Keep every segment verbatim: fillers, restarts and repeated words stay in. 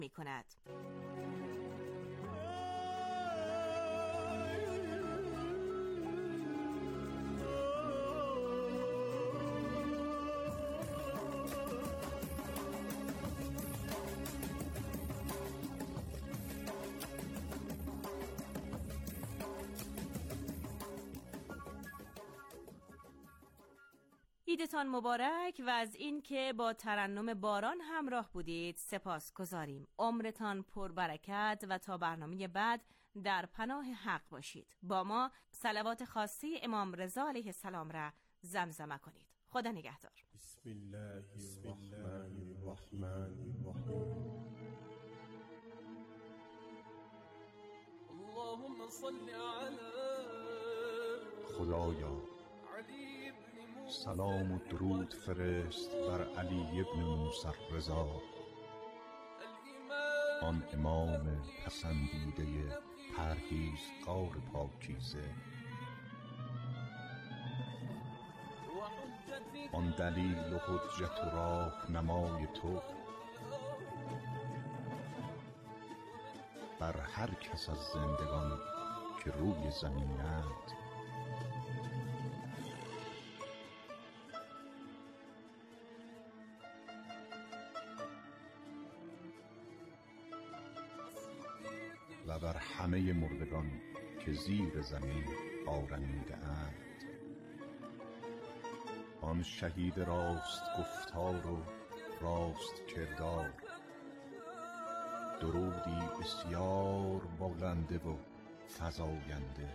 می کند. عیدتان مبارک و از این که با ترنم باران همراه بودید سپاس گذاریم. عمرتان پربرکت و تا برنامه بعد در پناه حق باشید. با ما صلوات خاصی امام رضا علیه السلام را زمزمه کنید. خدا نگهدار. بسم الله الرحمن الرحیم. اللهم صل علی خدایا سلام و درود فرست بر علی ابن موسی الرضا، آن امام پسندیده پرهیزگار پاکیزه، آن دلیل و حجت و راهنمای تو بر هر کس از زندگان که روی زمینند. و بر همه مردگان که زیر زمین آرمیده اند، آن شهید راست گفتار و راست کردار، درودی بسیار بلنده و فزاینده.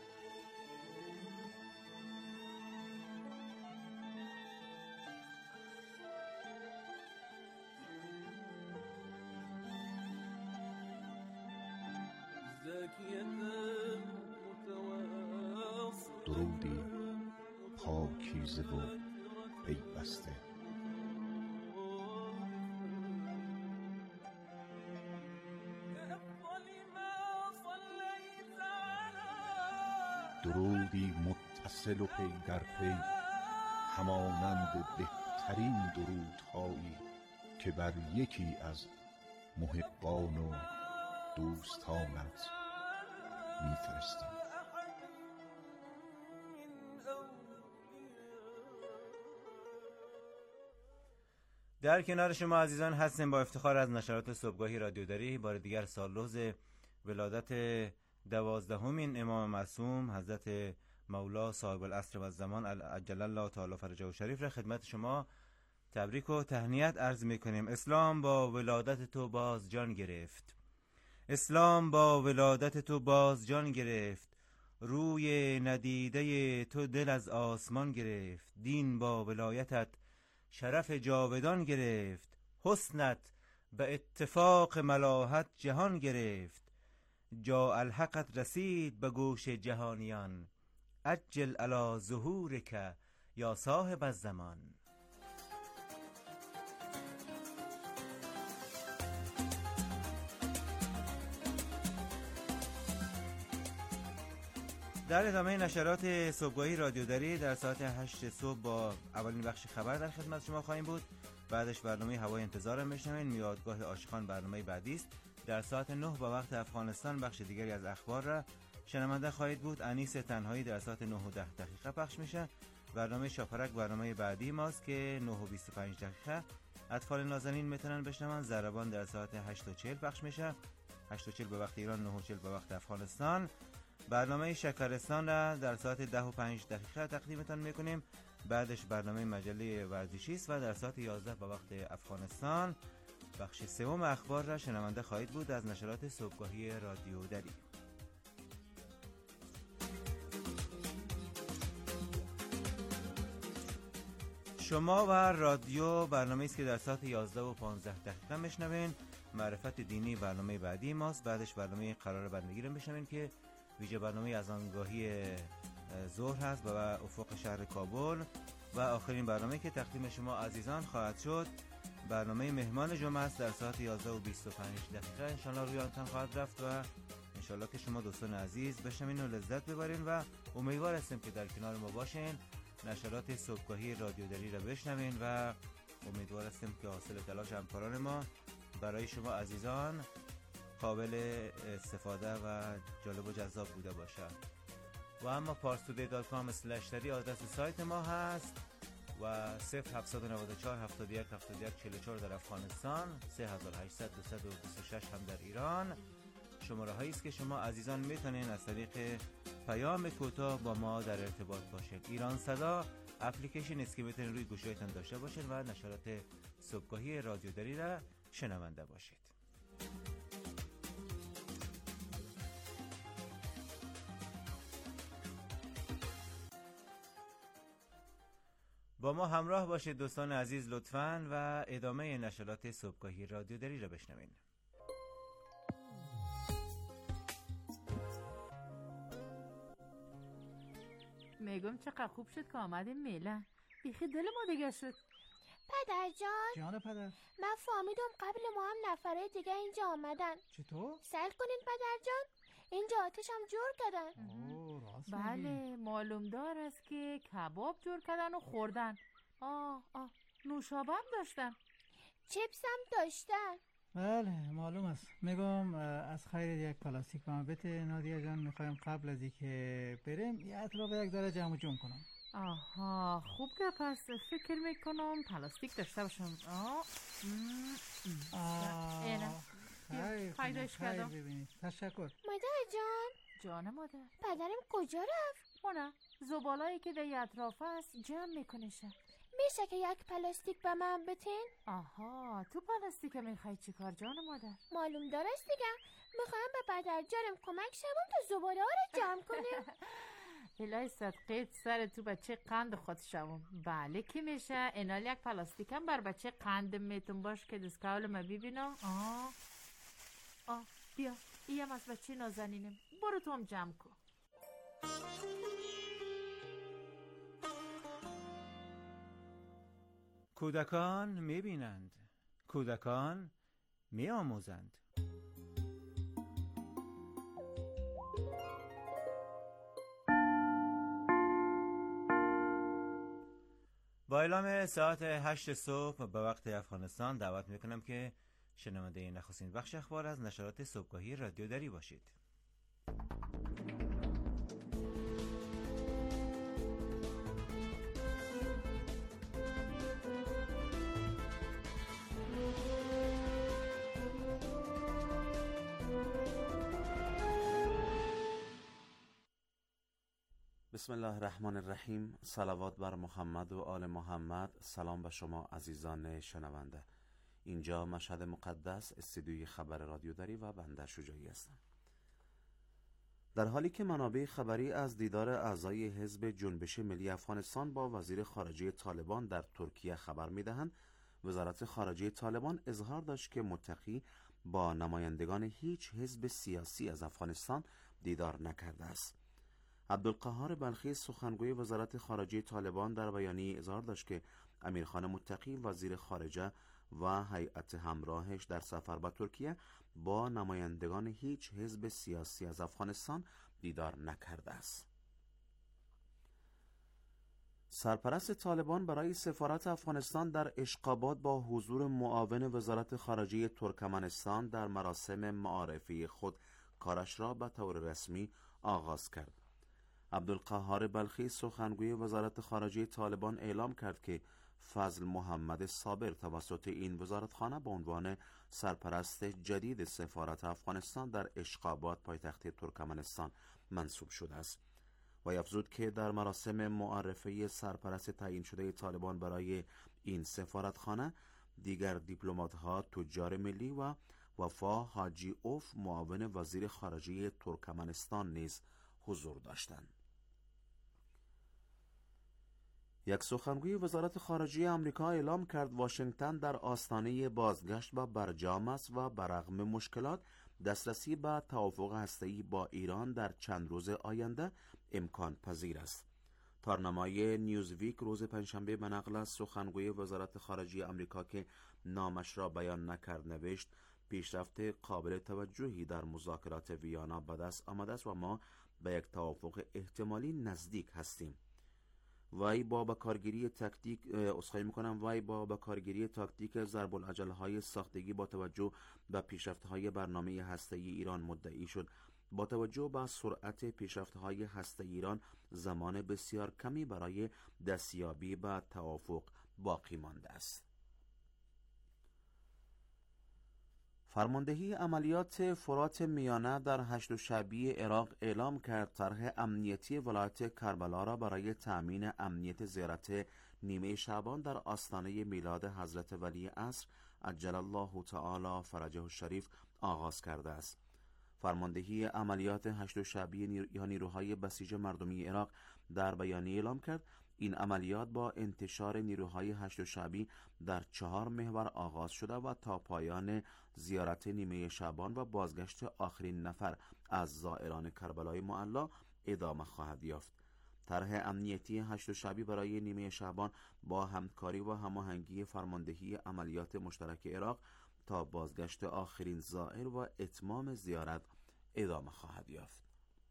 درودی پاکیزه و پیوسته. درودی متصل و پی در پی، همانند بهترین درودهایی که بر یکی از محبان و دوستانت میفرستم. در کنار شما عزیزان هستیم با افتخار از نشرات صبحگاهی رادیوداری. بار دیگر سالروز ولادت دوازدهمین امام معصوم حضرت مولا صاحب العصر و الزمان عجل الله تعالی فرجه شریف را خدمت شما تبریک و تهنیت عرض میکنیم. اسلام با ولادت تو باز جان گرفت، اسلام با ولادت تو باز جان گرفت، روی ندیده تو دل از آسمان گرفت، دین با ولایتت شرف جاودان گرفت، حسنت به اتفاق ملاحت جهان گرفت، جا الحقت رسید به گوش جهانیان، عجل علی ظهورک یا صاحب الزمان. در ادامه نشرات صبحگاهی رادیوداری در ساعت هشت صبح با اولین بخش خبر در خدمت شما خواهیم بود. بعدش برنامه هوای انتظار میشنوین. میادگاه عاشقان برنامه بعدی است. در ساعت نه با وقت افغانستان بخش دیگری از اخبار را شنونده خواهید بود. انیس تنهایی در ساعت نه و ده دقیقه پخش میشه. برنامه شاپرک برنامه بعدی ماست که نه و بیست و پنج دقیقه اطفال نازنین میتونن بشنون. ضربان در ساعت هشت و چهل پخش میشه. هشت و چهل به وقت ایران، نه و چهل به وقت افغانستان. برنامه شکرستان را در ساعت ده و پنج دقیقه تقدیمتان میکنیم. بعدش برنامه مجله ورزشی است و در ساعت یازده به وقت افغانستان بخش سوم اخبار را شنونده خواهید بود از نشرات صبحگاهی رادیوداری. شما و رادیو برنامه است که در ساعت یازده و پانزده دقیقه میشنوین. معرفت دینی برنامه بعدی ماست. بعدش برنامه قرار بندگی رو میشنوین که ویژه برنامه از آنگاهی ظهر هست و افق شهر کابل. و آخرین برنامه که تقدیم شما عزیزان خواهد شد برنامه مهمان جمعه است در ساعت یازده و بیست و پنج دقیقه. انشالله روی آنتان خواهد رفت و انشالله که شما دوستان عزیز بشنوین و لذت ببرین و امیدوار هستیم که در کنار ما باشین، نشرات صبحگاهی رادیوداری را بشنوین و امیدوار هستیم که حاصل تلاش همکاران ما برای شما عزیزان قابل استفاده و جالب و جذاب بوده باشه. و اما پارستودی دات کام اسلش دری آدرس سایت ما هست و صفر هفتصد و نود و چهار هفتاد و یک هفتاد و یک چهل و چهار در افغانستان، سه هزار و هشتصد دویست و بیست و شش هم در ایران. شماره هایی است که شما عزیزان میتونین از طریق پیام کوتاه با ما در ارتباط باشید. ایران صدا اپلیکیشن است که میتونین روی گوشیتون داشته باشید و نشرات صبحگاهی رادیو دری را شنونده باشید. با ما همراه باشید دوستان عزیز لطفاً و ادامه نشرات صبحگاهی رادیو دری را بشنوین. میگم چقدر خوب شد که آمدیم میلان. بیخی دل ما دیگه شد. پدر جان. جان پدر. من فهمیدم قبل ما هم نفره دیگه اینجا آمدن. چطور؟ سل کنین پدر جان. اینجا آتش هم جور کردن. اوه راست بله معلوم دار است که کباب جور کردن و خوردن. آه آه نوشابه هم داشتن. چیپس هم داشتن. بله معلوم است. میگم از خیر یک پلاستیک به من بده نادیا جان. میخوایم قبل از اینکه بریم یه اطراف یک ذره جمع جمع کنم. آها خوب که پس فکر میکنم پلاستیک داشته باشم. آه آه اینه خیر پیداش کردم. ببینید تشکر. مادر جان. جان مادر. پدرم کجا رفت؟ اونه زبالایی که در اطراف است جمع میکنشه. میشه که یک پلاستیک به من بتین؟ آها تو پلاستیک میخوای چی کار جان مادر؟ معلوم دارست دیگه. میخوایم به پدر جانم کمک شمون تا زباله ها رو جمع کنیم. الهی صدقیت سر تو بچه قند خود شوم. بله که میشه. اینال یک پلاستیک هم بر بچه قند میتون باش که دستکاول ما ببینم. آه آه بیا ایم از بچه نازنینم. برو تو هم جمع کن. کودکان میبینند، کودکان میآموزند. با اعلام ساعت هشت صبح به وقت افغانستان دعوت میکنم که شنونده نخستین بخش اخبار از نشرات صبحگاهی رادیو دری باشید. بسم الله الرحمن الرحیم. صلوات بر محمد و آل محمد. سلام به شما عزیزان شنونده. اینجا مشهد مقدس استودیوی خبر رادیو دری و بنده شجاعی هستم. در حالی که منابع خبری از دیدار اعضای حزب جنبش ملی افغانستان با وزیر خارجه طالبان در ترکیه خبر می‌دهند، وزارت خارجه طالبان اظهار داشت که متقی با نمایندگان هیچ حزب سیاسی از افغانستان دیدار نکرده است. عبدالقهار بلخی سخنگوی وزارت خارجه طالبان در بیانیه اظهار داشت که امیرخان متقی وزیر خارجه و هیئت همراهش در سفر به ترکیه با نمایندگان هیچ حزب سیاسی از افغانستان دیدار نکرده است. سرپرست طالبان برای سفارت افغانستان در اشقاباد با حضور معاون وزارت خارجه ترکمنستان در مراسم معارفی خود کارش را به طور رسمی آغاز کرد. عبدالقهار بلخی سخنگوی وزارت خارجه طالبان اعلام کرد که فضل محمد صابر توسط این وزارتخانه به عنوان سرپرست جدید سفارت افغانستان در اشقاباد پایتخت ترکمنستان منصوب شده است. و افزود که در مراسم معرفی سرپرست تعیین شده طالبان برای این سفارتخانه دیگر دیپلمات‌ها، تجار ملی و وفا حاجی اوف معاون وزیر خارجه ترکمنستان نیز حضور داشتند. یک سخنگوی وزارت خارجه آمریکا اعلام کرد واشنگتن در آستانه بازگشت به برجام است و برغم مشکلات دسترسی به توافق هسته‌ای با ایران در چند روز آینده امکان پذیر است. تارنمای نیوزویک روز پنجشنبه به نقل از سخنگوی وزارت خارجه آمریکا که نامش را بیان نکرد نوشت پیشرفت قابل توجهی در مذاکرات ویانا به دست آمده است و ما به یک توافق احتمالی نزدیک هستیم. وی با بکارگیری تاکتیک اسخای میکنم وی با بکارگیری تاکتیک ضرب العجل‌های ساختگی با توجه به پیشرفت‌های برنامه هسته‌ای ایران مدعی شد. با توجه به سرعت پیشرفت‌های هسته‌ای ایران زمان بسیار کمی برای دستیابی به توافق باقی مانده است. فرماندهی عملیات فرات میانه در هشت شعبی عراق اعلام کرد طرح امنیتی ولایت کربلا را برای تأمین امنیت زیارت نیمه شعبان در آستانه میلاد حضرت ولی عصر عجل الله تعالی فرجه الشریف آغاز کرده است. فرماندهی عملیات هشت شعبی نیر... یا نیروهای بسیج مردمی عراق در بیانیه اعلام کرد این عملیات با انتشار نیروهای هشت شعبی در چهار محور آغاز شده و تا پایان زیارت نیمه شعبان و بازگشت آخرین نفر از زائران کربلای معلی ادامه خواهد یافت. طرح امنیتی هشت شعبی برای نیمه شعبان با همکاری و هماهنگی فرماندهی عملیات مشترک عراق تا بازگشت آخرین زائر و اتمام زیارت ادامه خواهد یافت.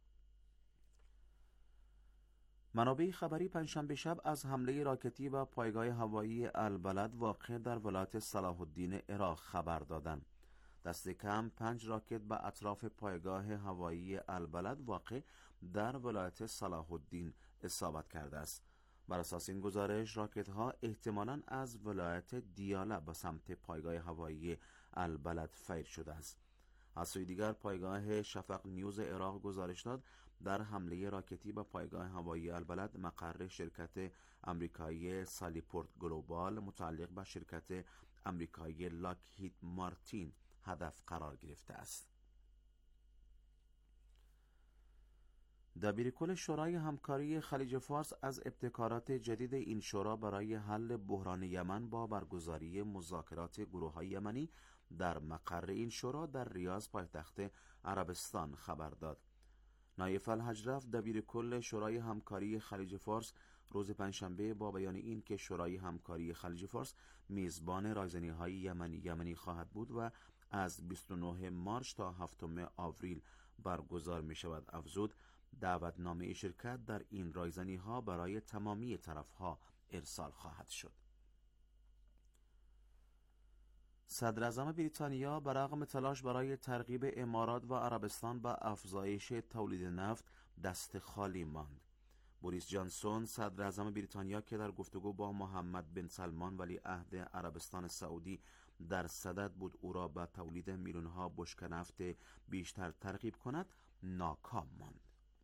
منابع خبری پنجشنبه شب از حمله راکتی و پایگاه هوایی البلد واقع در ولایت صلاح الدین عراق خبر دادند. دست کم پنج راکت به اطراف پایگاه هوایی البلد واقع در ولایت صلاح الدین اصابت کرده است. بر اساس این گزارش راکت ها احتمالاً از ولایت دیاله به سمت پایگاه هوایی البلد فیر شده است. از سوی دیگر پایگاه شفق نیوز عراق گزارش داد در حمله راکتی به پایگاه هوایی البلد مقر شرکت امریکایی سالیپورت گلوبال متعلق به شرکت امریکایی لاکهید مارتین هدف قرار گرفته است. دبیرکل شورای همکاری خلیج فارس از ابتکارات جدید این شورا برای حل بحران یمن با برگزاری مذاکرات گروه‌های یمنی در مقر این شورا در ریاض پایتخت عربستان خبر داد. نایف الحجرف دبیرکل شورای همکاری خلیج فارس روز پنجشنبه با بیان این که شورای همکاری خلیج فارس میزبان رایزنی‌های یمنی یمنی خواهد بود و از بیست و نه مارس تا هفتم آوریل برگزار می شود افزود دعوتنامه شرکت در این رایزنی‌ها برای تمامی طرف‌ها ارسال خواهد شد. صدر اعظم بریتانیا برغم تلاش برای ترغیب امارات و عربستان به افزایش تولید نفت دست خالی ماند. بوریس جانسون صدر اعظم بریتانیا که در گفتگو با محمد بن سلمان ولی عهد عربستان سعودی در صدد بود او را به تولید میلیون‌ها بشکه نفت بیشتر ترغیب کند ناکام ماند.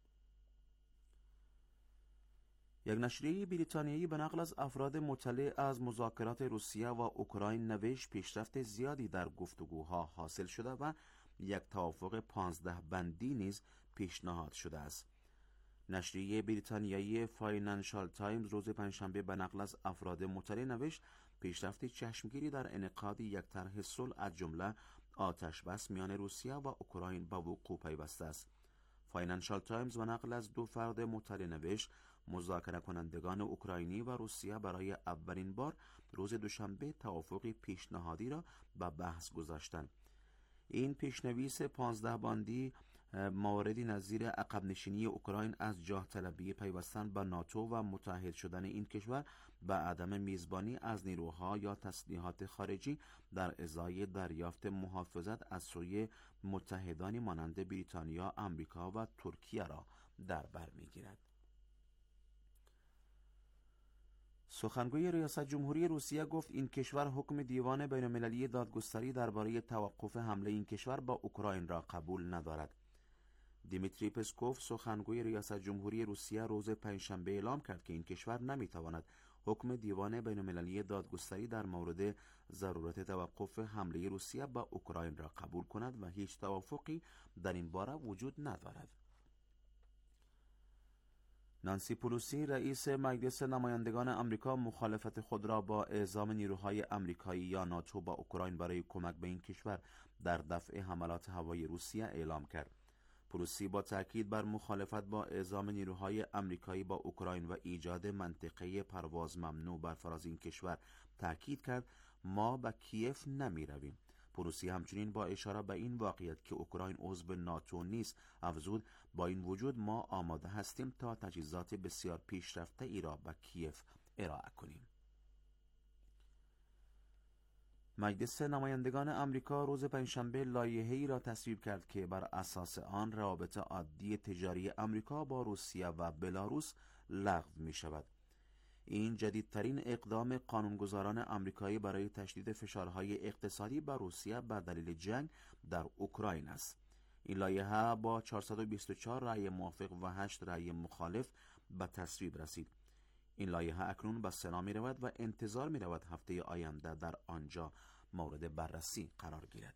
یک نشریه بریتانیایی به نقل از افراد مطلع از مذاکرات روسیه و اوکراین نوشت پیشرفت زیادی در گفتگوها حاصل شده و یک توافق پانزده بندی نیز پیشنهاد شده است. نشریه بریتانیایی فاینانشال تایمز روز پنجشنبه به نقل از افراد مطلع نوشت پیشرفت چشمگیری در انعقاد یک طرح صلح از جمله آتش بس میان روسیه و اوکراین به وقوع پیوسته است. فاینانشال تایمز به نقل از دو فرد مطلع نوشت مذاکره کنندگان اوکراینی و روسیه برای اولین بار روز دوشنبه توافقی پیشنهادی را به بحث گذاشتند. این پیشنویس پانزده باندی مواردی نظیر عقب نشینی اوکراین از جاه طلبی پیوستن به ناتو و متحد شدن این کشور به عدم میزبانی از نیروها یا تسلیحات خارجی در ازای دریافت محافظت از سوی متحدانی مانند بریتانیا، آمریکا و ترکیه را در بر میگیرد. سخنگوی ریاست جمهوری روسیه گفت این کشور حکم دیوان بین المللی دادگستری درباره توقف حمله این کشور با اوکراین را قبول ندارد. دیمیتری پسکوف سخنگوی ریاست جمهوری روسیه روز پنجشنبه اعلام کرد که این کشور نمیتواند حکم دیوان بین المللی دادگستری در مورد ضرورت توقف حمله روسیه با اوکراین را قبول کند و هیچ توافقی در این باره وجود ندارد. نانسی پلوسی رئیس مجلس نمایندگان آمریکا مخالفت خود را با اعزام نیروهای آمریکایی یا ناتو با اوکراین برای کمک به این کشور در دفع حملات هوایی روسیه اعلام کرد. پلوسی با تاکید بر مخالفت با اعزام نیروهای آمریکایی با اوکراین و ایجاد منطقه پرواز ممنوع بر فراز این کشور تاکید کرد ما به کیف نمی رویم. پروسی همچنین با اشاره به این واقعیت که اوکراین عضو ناتو نیست افزود: با این وجود ما آماده هستیم تا تجهیزات بسیار پیشرفته ای را به کیف ارائه کنیم. مجلس نمایندگان آمریکا روز پنجشنبه لایحه‌ای را تصویب کرد که بر اساس آن روابط عادی تجاری آمریکا با روسیه و بلاروس لغو می شود. این جدیدترین اقدام قانونگذاران آمریکایی برای تشدید فشارهای اقتصادی بر روسیه به دلیل جنگ در اوکراین است. این لایحه با چهارصد و بیست و چهار رأی موافق و هشت رأی مخالف به تصویب رسید. این لایحه اکنون به سنا می رود و انتظار می رود هفته آینده در آنجا مورد بررسی قرار گیرد.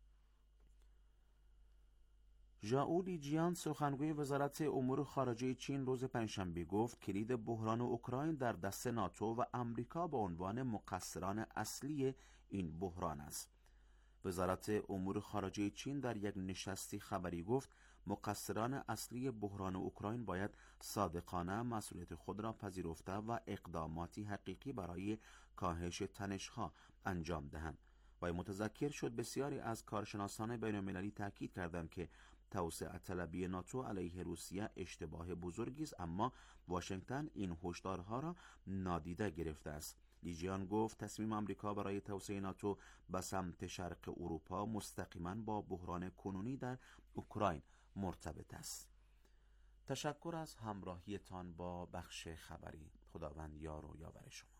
ژائو لیجیان سخنگوی وزارت امور خارجه چین روز پنجشنبه گفت کلید بحران اوکراین در دست ناتو و آمریکا به عنوان مقصران اصلی این بحران است. وزارت امور خارجه چین در یک نشستی خبری گفت مقصران اصلی بحران اوکراین باید صادقانه مسئولیت خود را پذیرفته و اقداماتی حقیقی برای کاهش تنش‌ها انجام دهند. و متذکر شد بسیاری از کارشناسان بین‌المللی تاکید کردند که توسعه طلبی ناتو علیه روسیه اشتباه بزرگی است، اما واشنگتن این هشدارها را نادیده گرفته است. لیجیان گفت تصمیم آمریکا برای توسعه ناتو به سمت شرق اروپا مستقیما با بحران کنونی در اوکراین مرتبط است. تشکر از همراهیتان با بخش خبری. خداوند یار و یاور شما.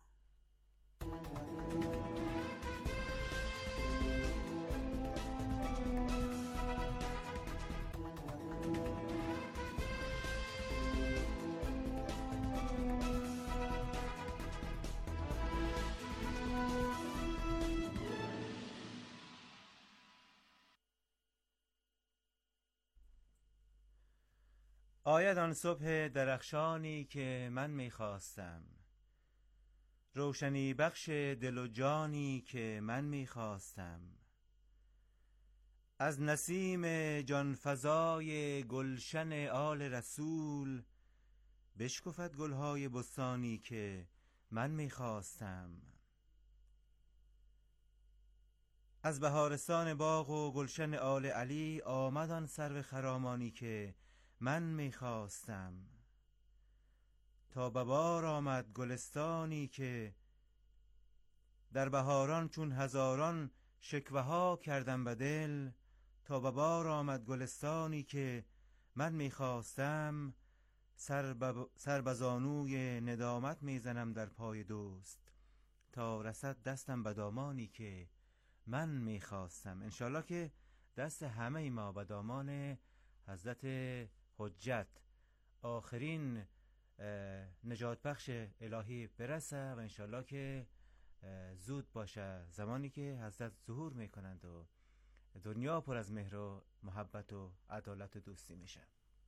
آید آن صبح درخشانی که من میخواستم، روشنی بخش دل و جانی که من میخواستم، از نسیم جانفزای گلشن آل رسول بشکفد گلهای بستانی که من میخواستم. از بهارستان باغ و گلشن آل علی آمد آن سرو خرامانی که من میخواستم. تا به بار آمد گلستانی که در بهاران چون هزاران شکوه ها کردم به دل. تا به بار آمد گلستانی که من میخواستم، سر به سر به زانوی ندامت میزنم در پای دوست تا رسد دستم به دامانی که من میخواستم. انشالله که دست همه ما به دامان حضرت حجت آخرین نجات بخش الهی برسه و انشالله که زود باشه زمانی که حضرت ظهور میکنند و دنیا پر از مهر و محبت و عدالت و دوستی میشه.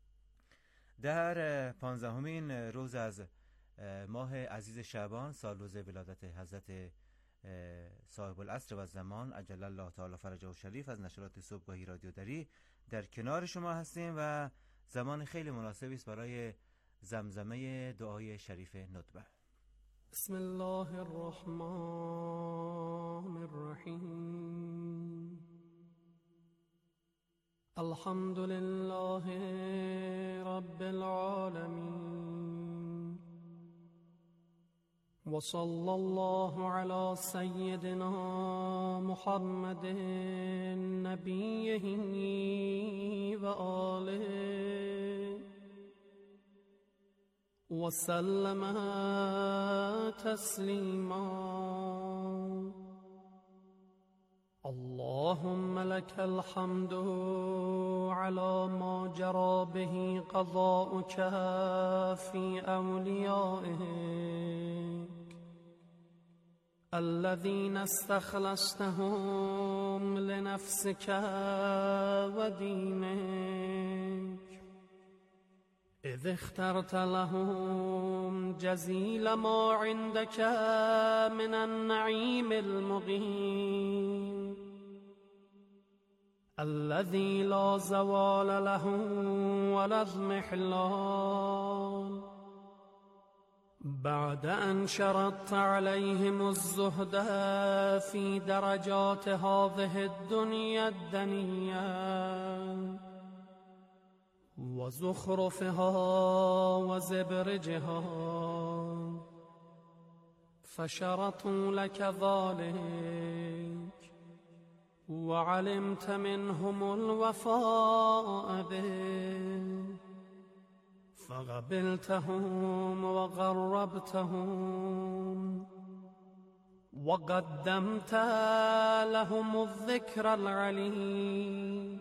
در پانزدهمین روز از ماه عزیز شعبان، سال روز ولادت حضرت صاحب العصر و زمان عجل الله تعالی فرجه و شریف، از نشرات صبحگاهی رادیو دری در کنار شما هستیم و زمان خیلی مناسبی است برای زمزمه دعای شریف ندبه. بسم الله الرحمن الرحیم. الحمد لله رب العالمين وصلى الله على سيدنا محمد نبيه وآله وسلم تسليما. اللهم لك الحمد على ما جرى به قضاؤك في أوليائك الذين استخلصتهم لنفسك ودينك، إذ اخترت لهم جزيل ما عندك من النعيم المقيم الذي لا زوال له ولا اضمحلال، بعد أن شرطت عليهم الزهد في درجات هذه الدنيا الدنيا وزخرفها وزبرجها فشرطوا لك ذلك وعلمت منهم الوفاء به فقبلتهم وغربتهم وقدمت لهم الذكر العلي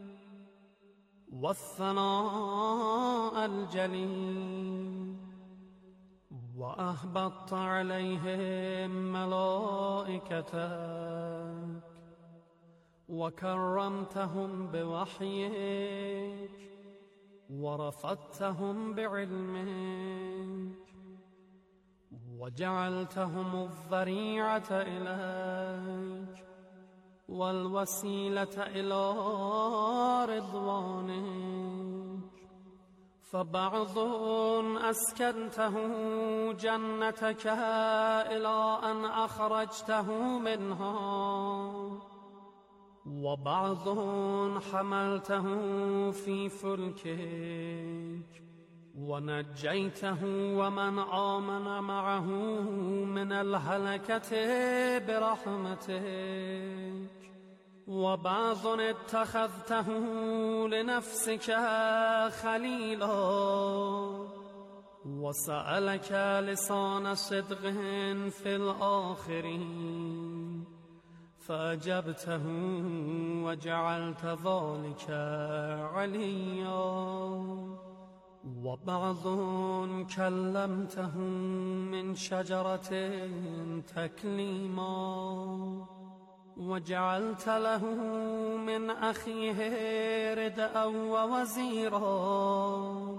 والثناء الجليل وأهبطت عليهم ملائكتك وكرمتهم بوحيك ورفضتهم بعلمك وجعلتهم الذريعة إليك والوسيلة إلى رضوانك فبعض أسكنته جنتك إلى أن أخرجته منها وبعض حملته في فلكك ونجيته ومن آمن معه من الهلكة برحمتك وبعض اتخذته لنفسك خليلا وسألك لسان صدق في الآخرين فأجبته وجعلت ذلك عليا وبعض كلمته من شجرة تكليما وجعلت له من أخيه ردءا ووزيرا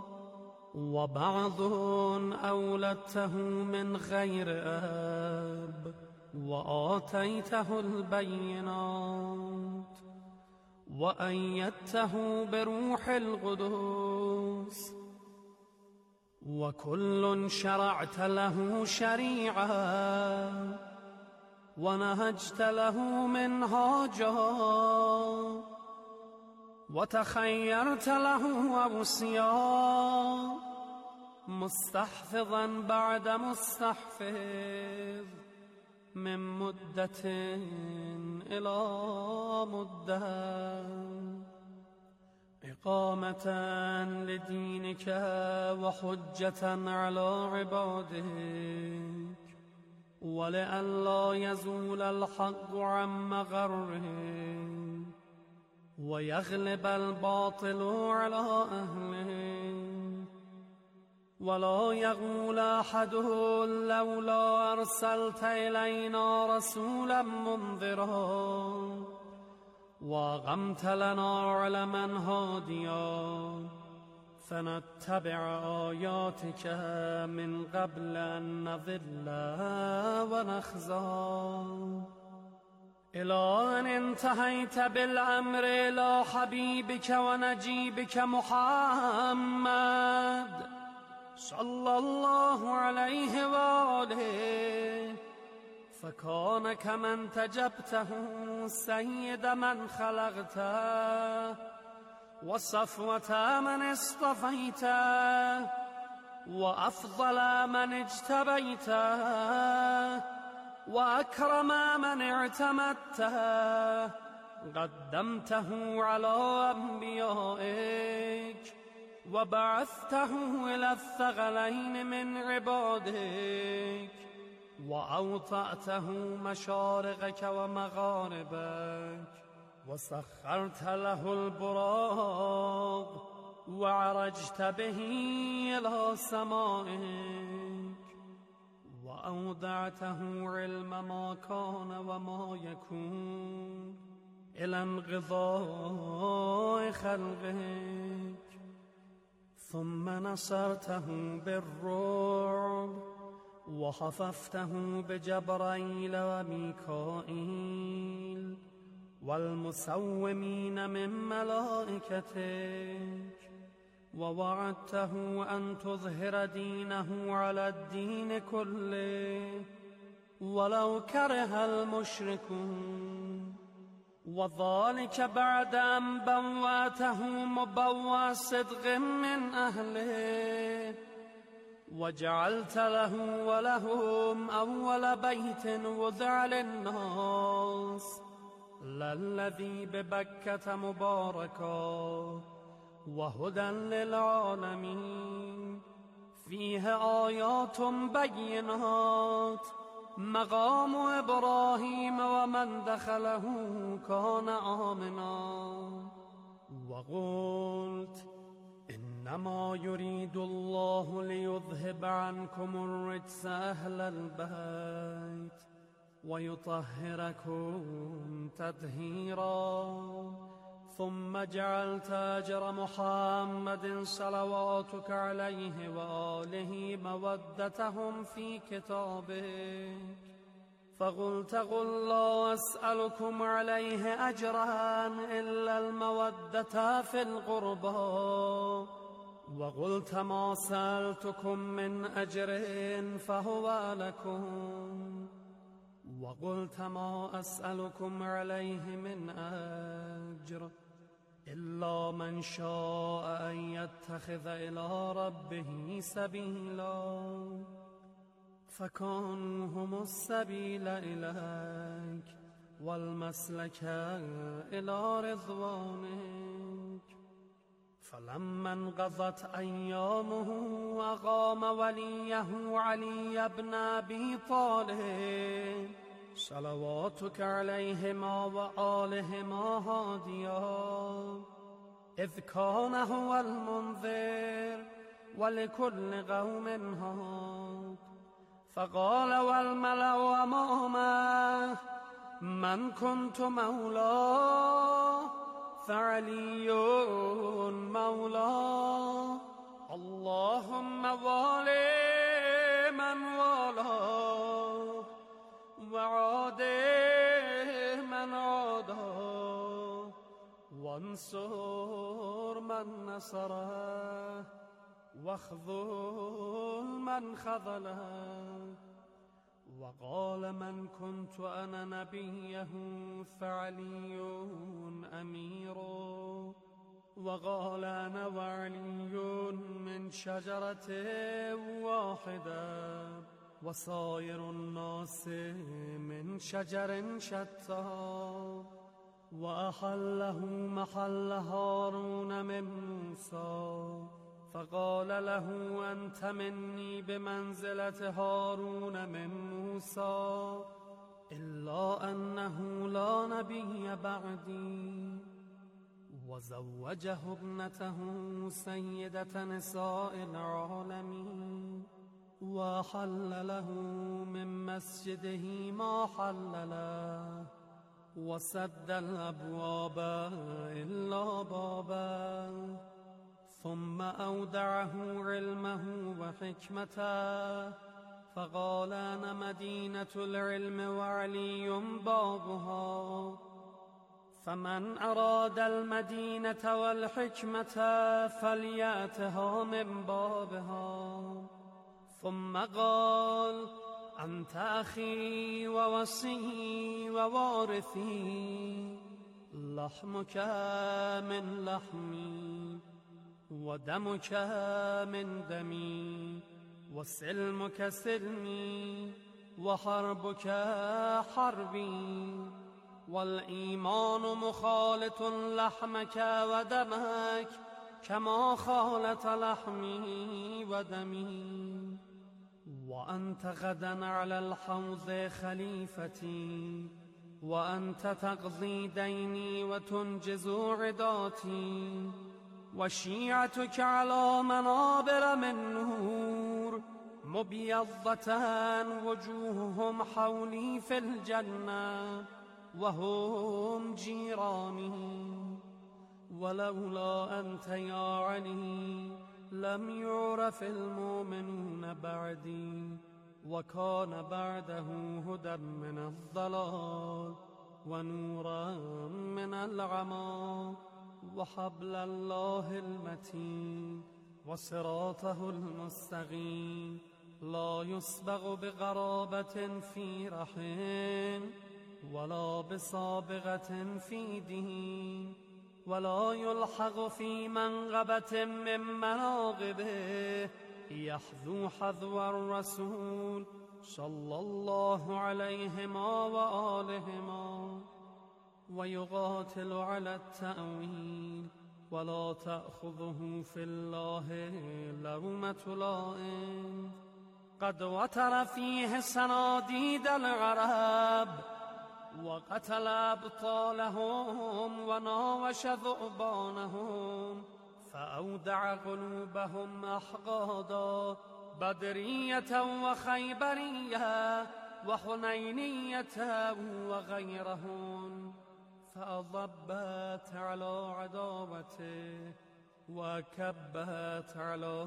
وبعض أولدته من غير أب وآتيته البينات وأيدته بروح القدس وكل شرعت له شريعة ونهجت له منهاجا وتخيرت له أوصيا مستحفظا بعد مستحفظ من مدة إلى مدة إقامة لدينك وحجة على عبادك ولئلا يزول الحق عن مغره ويغلب الباطل على أهله ولا يقول أحد لولا أرسلت إلينا رسولا منذرا وأقمت لنا علما هاديا فنتبع آياتك من قبل أن نضل ونخزى إلى أن انتهيت بالأمر إلى حبيبك ونجيبك محمد صلى الله عليه وآله فكان كمن تجبته سيد من خلقته وصفوة من اصطفيته وأفضل من اجتبيته وأكرم من اعتمدته قدمته على أنبيائك وبعثته إلى الثقلين من عبادك وأوطأته مشارقك ومغاربك وسخرت له البراق وعرجت به إلى سمائك وأودعته علم ما كان وما يكون إلى انقضاء خلقك ثم نصرته بالرعب وخففته بجبرائيل وميكائيل والمسومين من ملائكتك ووعدته أن تظهر دينه على الدين كله ولو كره المشركون، وذلك بعد أن بوأته مبوأ صدق من أهله، وجعلت له ولهم أول بيت وضع للناس للذي ببكة مباركا وهدى للعالمين، فيه آيات بينات مقام إبراهيم ومن دخله كان آمنا. وقلت إنما يريد الله ليذهب عنكم الرجس أهل البيت ويطهركم تطهيرا. ثم جعلت أجر محمد صلواتك عليه وآله مودتهم في كتابك، فقلت قل لا أسألكم عليه أجرا إلا المودة في القربى، وقلت ما سألتكم من أجر فهو لكم، وقلت ما أسألكم عليه من أجر إلا من شاء أن يتخذ إلى ربه سبيلا، فكانوا هم السبيل إليك والمسلك إلى رضوانك. فلما انقضت أيامه أقام وليه علي بن أبي طالب صلواتك عليهما وآلهما هاديا، إذ كان هو المنذر ولكل قوم هاد، فقال والملأ أمامه من كنت مولاه فعلي مولاه، اللهم والي من والاه وعادي من عاداه وانصر من نصره واخذل من خذله. وقال من كنت أنا نبيه فعلي أمير، وقال أنا وعلي من شجرة واحدة وصائر الناس من شجر شتى. وأحله محل هارون من موسى، فقال له أنت مني بمنزلة هارون من موسى، إلا أنه لا نبي بعدي. وزوجه ابنته سيدة نساء العالمين، وحل له من مسجده ما حل له، وسد الأبواب إلا بابا. ثم أودعه علمه وحكمته، فقال أنا مدينة العلم وعلي بابها، فمن أراد المدينة والحكمة فليأتها من بابها. ثم قال أنت أخي ووصي ووارثي، لحمك من لحمي ودمك من دمي، وسلمك سلمي وحربك حربي، والإيمان مخالط لحمك ودمك كما خالط لحمي ودمي. وأنت غدا على الحوض خليفتي، وأنت تقضي ديني وتنجز عداتي، وشيعتك على منابر من نور مبيضة وجوههم حولي في الجنة وهم جيراني. ولولا أنت يا علي لم يعرف المؤمنون بعدي، وكان بعده هدى من الضلال ونورا من العمى، وحبل الله المتين وصراطه المستقيم لا يسبق بقرابة في رحم ولا بسابقة في دين ولا يلحق في منقبة من مناقبه يحذو حذو الرسول صلى الله عليهما وآلهما ويقاتل على التأويل ولا تأخذه في الله لومة لائم قد وتر فيه صناديد العرب وقتل أبطالهم وناوش ذؤبانهم فأودع قلوبهم أحقادا بدرية وخيبرية وحنينية وغيرهن فأضبت على عداوته وكبت على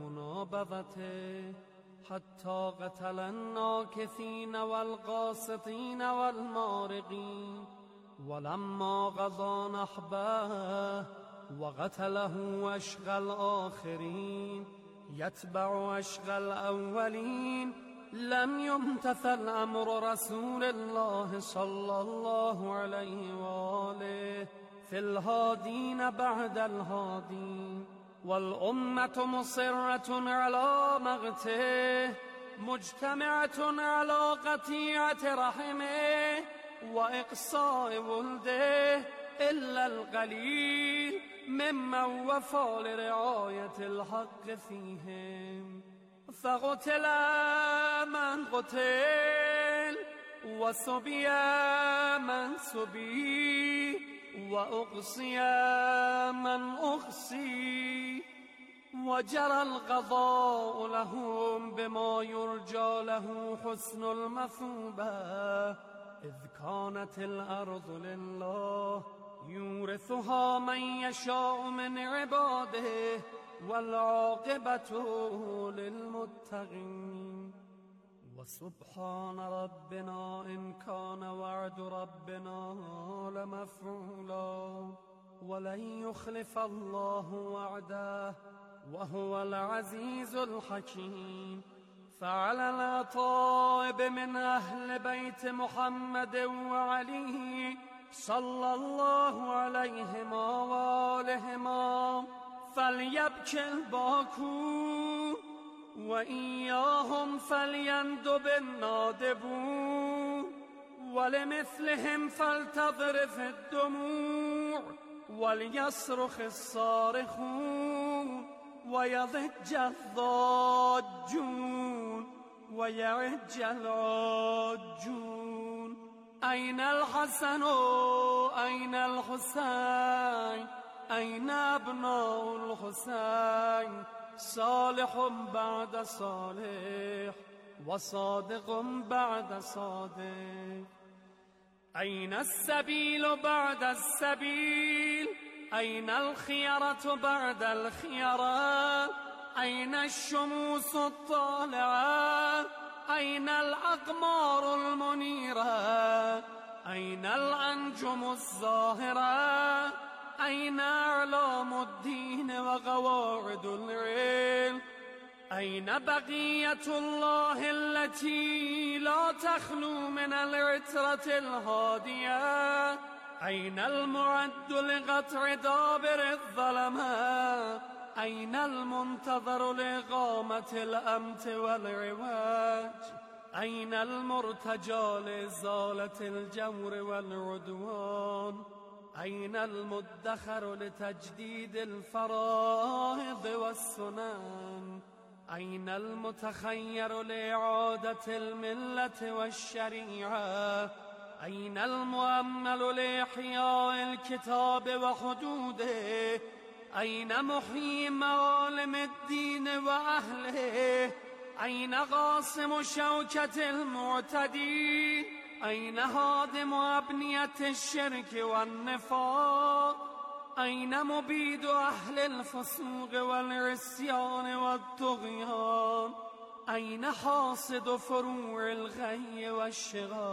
منابذته حتى قتل الناكثين والقاسطين والمارقين ولما قضى نحبه وقتله أشقى الآخرين يتبع أشقى الأولين لم يمتثل أمر رسول الله صلى الله عليه وآله في الهادين بعد الهادين والأمة مصرة على مقته مجتمعة على قطيعة رحمه وإقصاء ولده إلا القليل ممن وفى لرعاية الحق فيهم فقتل من قتل وسبي من سبي وأقصي من أقصي وجرى القضاء لهم بما يرجى له حسن المثوبة إذ كانت الأرض لله يورثها من يشاء من عباده والعاقبة للمتقين وسبحان ربنا إن كان وعد ربنا لمفعولا ولن يخلف الله وعده وهو العزيز الحكيم فعلى الأطائب من أهل بيت محمد وعلي صلى الله عليهما وآلهما فليبكي الباكون وإياهم فليندب النادبون ولمثلهم فلتضرف الدموع وليصرخ الصارخون ويضج الضاجون ويعج العاجون أين الحسن أين الحسين أين أبناء الحسين صالح بعد صالح وصادق بعد صادق أين السبيل بعد السبيل أين الخيرة بعد الخيرة أين الشموس الطالعة أين الأقمار المنيرة أين الأنجم الظاهرة أين أعلام الدين وقواعد العلم أين بقية الله التي لا تخلو من العترة الهادية أين المعد لقطع دابر الظلمات أين المنتظر لإقامة الأمت والعواج أين المرتجى لإزالة الجور والعدوان أين المدخر لتجديد الفرائض والسنن أين المتخير لإعادة الملة والشريعة أين المؤمل لإحياء الكتاب وحدوده أين محيي معالم الدين وأهله أين قاسم شوكة المعتدين أين هادم أبنية الشرك والنفاق أين مبيد أهل الفسوق والعصيان والطغيان أين حاصد فروع الغي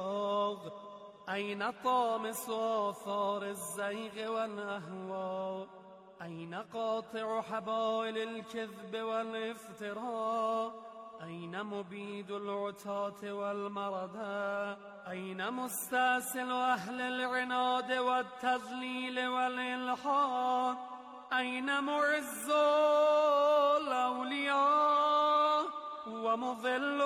والشغاق أين طامس آثار الزيغ والأهواء أين قاطع حبائل الكذب والافتراء؟ أين مبيد العتاة والمردى؟ أين مستأصل أهل العناد والتضليل والإلحاد؟ أين معز الأولياء ومضل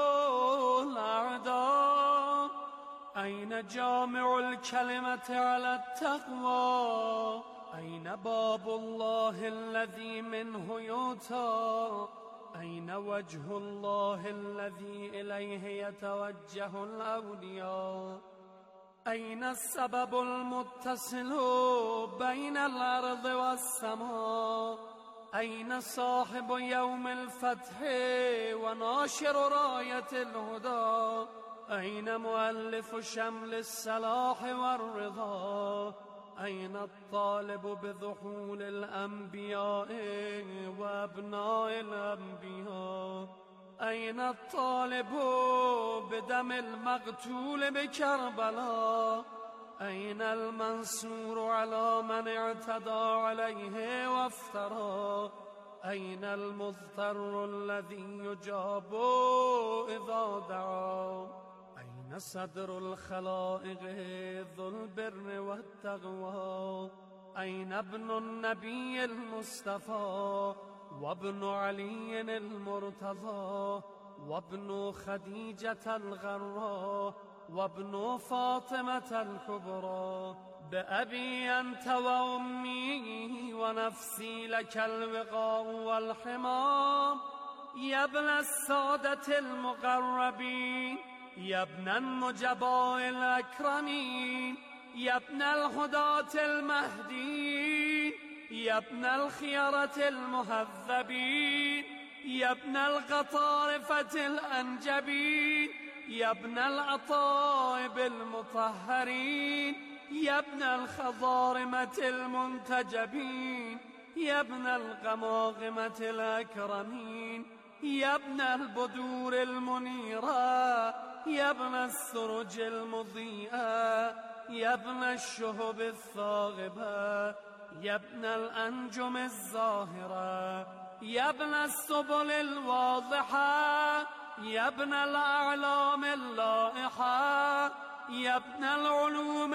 الأعداء؟ أين جامع الكلمة على التقوى؟ أين باب الله الذي منه يؤتى؟ أين وجه الله الذي إليه يتوجه الأولياء؟ أين السبب المتصل بين الأرض والسماء؟ أين صاحب يوم الفتح وناشر راية الهدى؟ أين مؤلف شمل الصلاح والرضا؟ أين الطالب بذحول الأنبياء وأبناء الأنبياء؟ أين الطالب بدم المقتول بكربلاء؟ أين المنصور على من اعتدى عليه وافترى؟ أين المضطر الذي يجاب إذا دعا؟ أين صدر الخلائق ذو البر والتقوى؟ أين ابن النبي المصطفى وابن علي المرتضى وابن خديجة الغراء وابن فاطمة الكبرى؟ بأبي أنت وأمي ونفسي لك الوقاء والحمام، يا ابن السادة المقربين، يا ابن النجباء الأكرمين، يا ابن الهداة المهديين، يا ابن الخيرة المهذبين، يا ابن القطارفة الأنجبين، يا ابن الأطائب المطهرين، يا ابن الخضارمة المنتجبين، يا ابن القماقمة الأكرمين، يا ابن البدور المنيرة، يا ابن السرج المضيئة، يا ابن الشهب الثاغبة، يا ابن الأنجم الزاهرة، يا ابن السبل الواضحة، يا ابن الأعلام اللائحة، يا ابن العلوم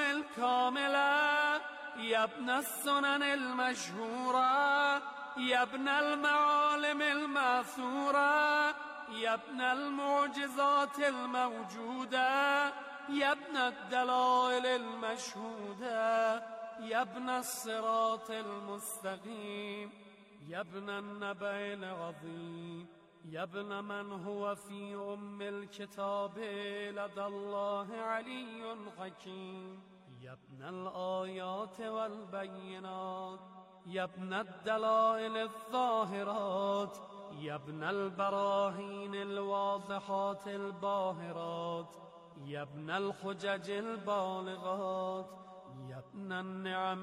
الكاملة، يا ابن السنن المشهورة، يا ابن المعالم الماثورة، يا ابن المعجزات الموجودة، يا ابن الدلائل المشهودة، يا ابن الصراط المستقيم، يا ابن النبأ العظيم، يا ابن من هو في أم الكتاب لدى الله علي حكيم، يا ابن الآيات والبينات، يا ابن الدلائل الظاهرات، يا ابن البراهين الواضحات الباهرات، يا ابن الحجج البالغات، يا ابن النعم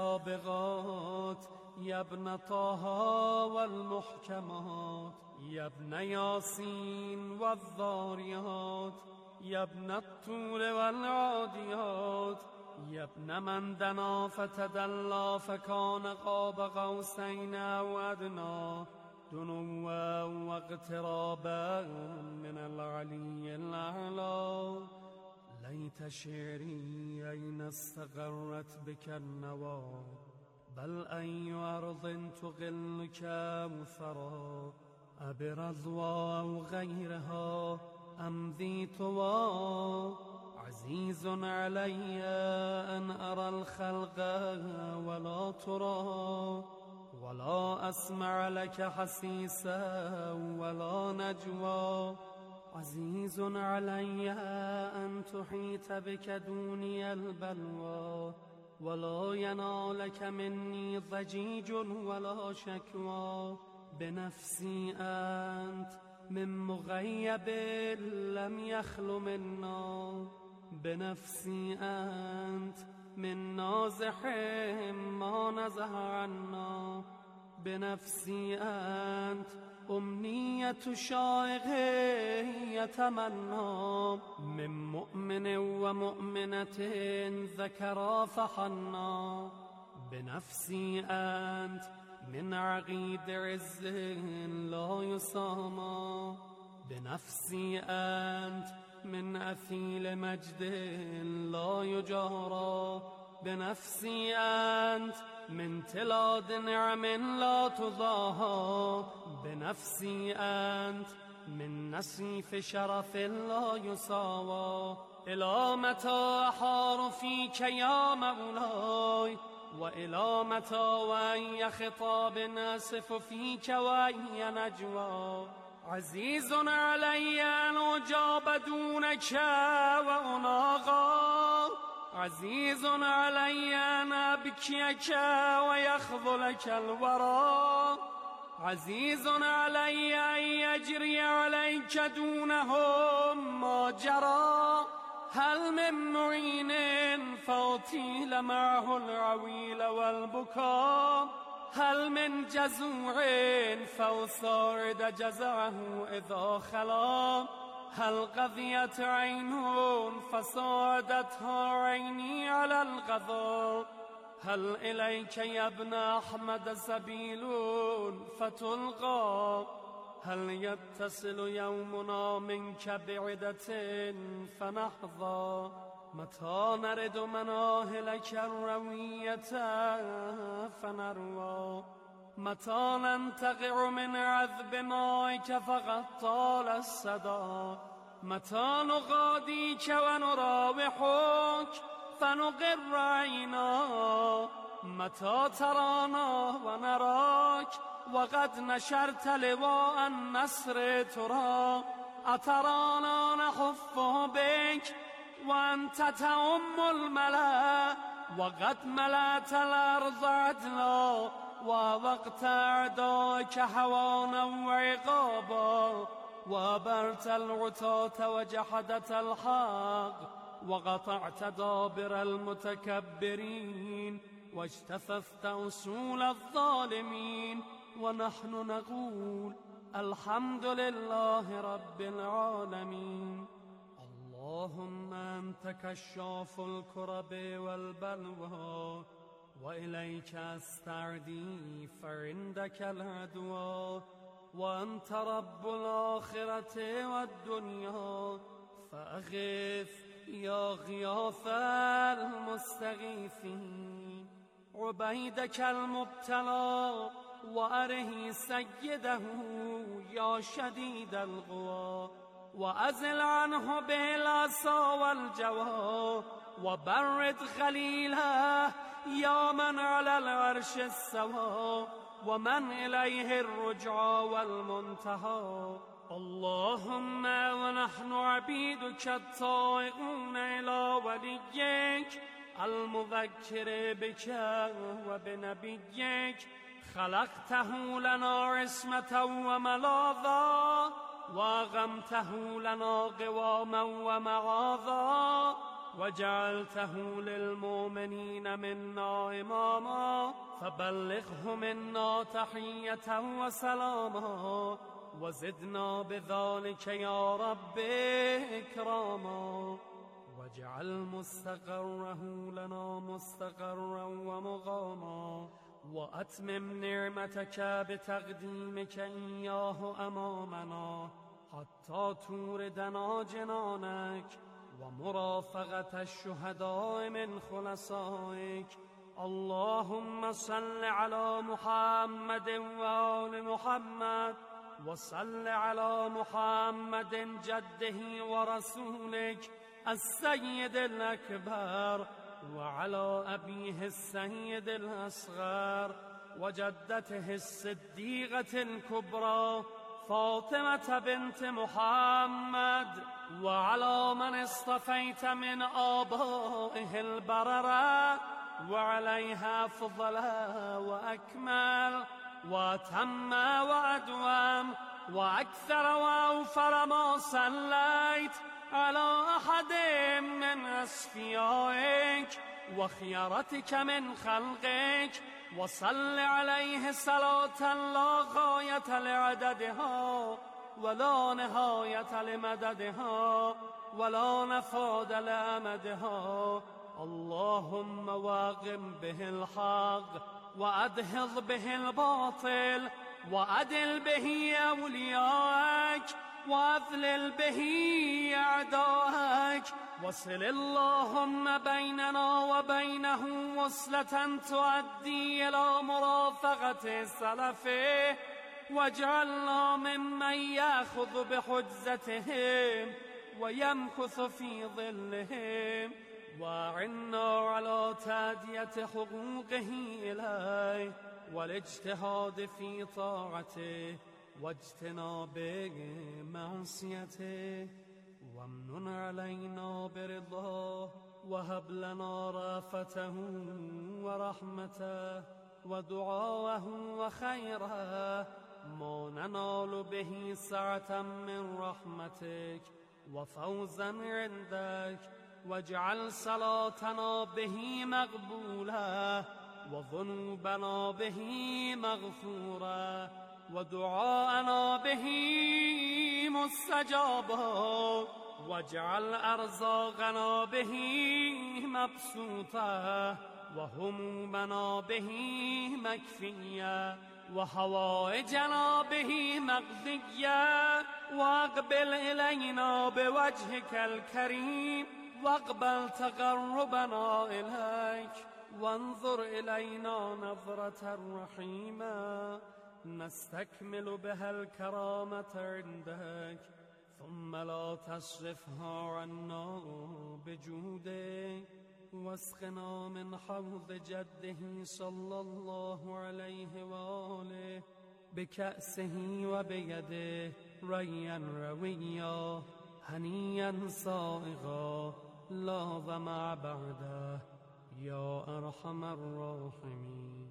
السابغات، يا ابن طه والمحكمات، يا ابن ياسين والذاريات، يا ابن الطول والعاديات، يا ابن من دنا فتدلى فكان قاب قوسين أو أدنى، دنوا واقترابا من العلي الأعلى. ليت شعري أين استقرت بك النوى، بل أي أرض تقلك مثرى، أبرضوى أو غيرها أم ذي طوى؟ عزيز علي أن أرى الخلق ولا ترى، ولا أسمع لك حسيسا ولا نجوى. عزيز علي أن تحيط بك دوني البلوى، ولا ينالك مني ضجيج ولا شكوى. بنفسي أنت من مغيب لم يخل منا، بنفسي أنت من نازح ما نزه عنا، بنفسي أنت أمنية شائق يتمنى، من مؤمن ومؤمنة ذكرا فحنا، بنفسي أنت من عقيد عز لا يسامى بنفسي أنت من أثيل مجد لا يجارى بنفسي أنت من تلاد نعم لا تضاهى بنفسي أنت من نسيف شرف لا يساوى إلى متى أحار فيك يا مولاي وإلى متى وأي خطاب ناسف فيك وأي نجوى عزيز علي أن أجاب دونك وأناغى عزيز علي أن أبكيك ويخذلك الورى عزيز علي أن يجري عليك دونهم ما جرى هل من معين فأطيل معه العويل والبكاء هل من جزوع فأصارد جزعه إذا خلا هل قضيت عين فصادتها عيني على الغضب هل إليك يا ابن أحمد سبيل فتلقى هل يتصل يومنا منك بعدة فنحظى متى نرد مناهلك الروية فنروى متى ننتقع من عذب مائك فقد طال الصدى متى نغاديك ونراوحك فنقر عينا متى ترانا ونراك وقد نشرت لواء النصر ترى أترانا نحف بك وأنت تأم الملا وقد ملأت الأرض عدلا ووقت أعداك هوانا وعقابا وبرت العتاة وجحدت الحق وقطعت دابر المتكبرين واجتثثت أصول الظالمين ونحن نقول الحمد لله رب العالمين اللهم أنت كشاف الكرب والبلوى وإليك أستعدي فعندك العدوى وأنت رب الآخرة والدنيا فأغث يا غياث المستغيثين عبيدك المبتلى وأره سيده يا شديد القوى وأزل عنه بالعصا والجوى وبرد خليله يا من على العرش استوى ومن إليه الرجعى والمنتهى اللهم ونحن عبيدك الطائعون إلى وليك المذكر بك وبنبيك خلقته لنا عصمة وملاذا وأغمته لنا قواما ومعاذا وجعلته للمؤمنين منا إماما فبلغه منا تحية وسلاما وزدنا بذلك يا رب إكراما واجعل مستقره لنا مستقرا ومقاما وأتمم نعمتك بتقديمك إياه أمامنا حتى توردنا جنانك ومرافقة الشهداء من خلصائك اللهم صل على محمد وآل محمد وصل على محمد جده ورسولك السيد الأكبر وعلى أبيه السيد الأصغر وجدته الصديقة الكبرى فاطمة بنت محمد وعلى من اصطفيت من آبائه البررة وعليها أفضل وأكمل وأتم وأدوم وأكثر وأوفر ما صليت على أحد من أصفيائك وخيرتك من خلقك وصل عليه صلاة لا غاية لعددها ولا نهاية لمددها ولا نفاد لأمدها اللهم واقم به الحق وأدهض به الباطل وعدل به أولياءك وأذلل به أعداءك وصل اللهم بيننا وبينه وصلة تؤدي إلى مرافقة سلفه واجعلنا ممن يأخذ بحجزتهم ويمكث في ظلهم وأعنا على تأدية حقوقه إليه والاجتهاد في طاعته واجتناب معصيته وامنن علينا برضاه وهب لنا رافته ورحمته ودعاءه وخيره ما ننال به سعة من رحمتك وفوزا عندك واجعل صلاتنا به مقبولة وذنوبنا به مغفورة ودعاءنا به مستجابا واجعل أرزاقنا به مبسوطة وهمومنا به مكفية وحوائجنا به مقضية واقبل إلينا بوجهك الكريم واقبل تقربنا إليك وانظر إلينا نظرة رحيمة نستكمل بها الكرامة عندك ثم لا تصرفها عنا بجودك واسقنا من حوض جده صلى الله عليه وآله بكأسه وبيده ريا رويا هنيا صائغا لا ظمأ بعده یا ارحم الراحمین.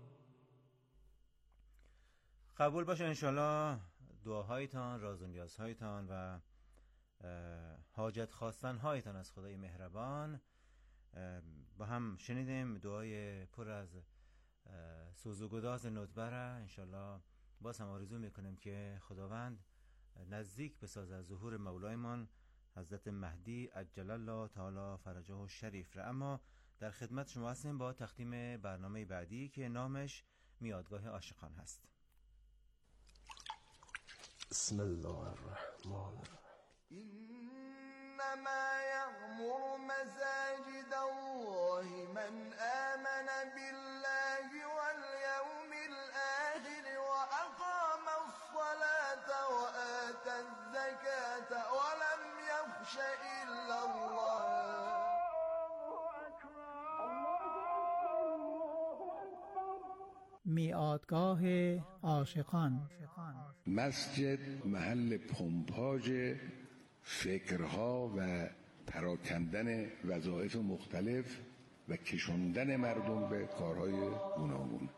قبول باشه انشالله دعاهایتان، راز و نیازهایتان و حاجت خواستنهایتان از خدای مهربان. با هم شنیدیم دعای پر از سوز و گداز ندبه را. انشالله باز هم آرزو میکنیم که خداوند نزدیک بسازد از ظهور مولایمان حضرت مهدی عجل الله تعالی فرجه الشریف را. اما در خدمت شما هستیم با تقدیم برنامه بعدی که نامش میادگاه عاشقان هست. بسم الله الرحمن الرحیم. انما یعمر مساجد الله من آمن بالله والیوم الآخر واقام الصلاة وآتى الزکاة ولم یخش الا الله. میادگاه عاشقان. مسجد محل پمپاژ فکرها و پراکندن وظایف مختلف و کشوندن مردم به کارهای گوناگون.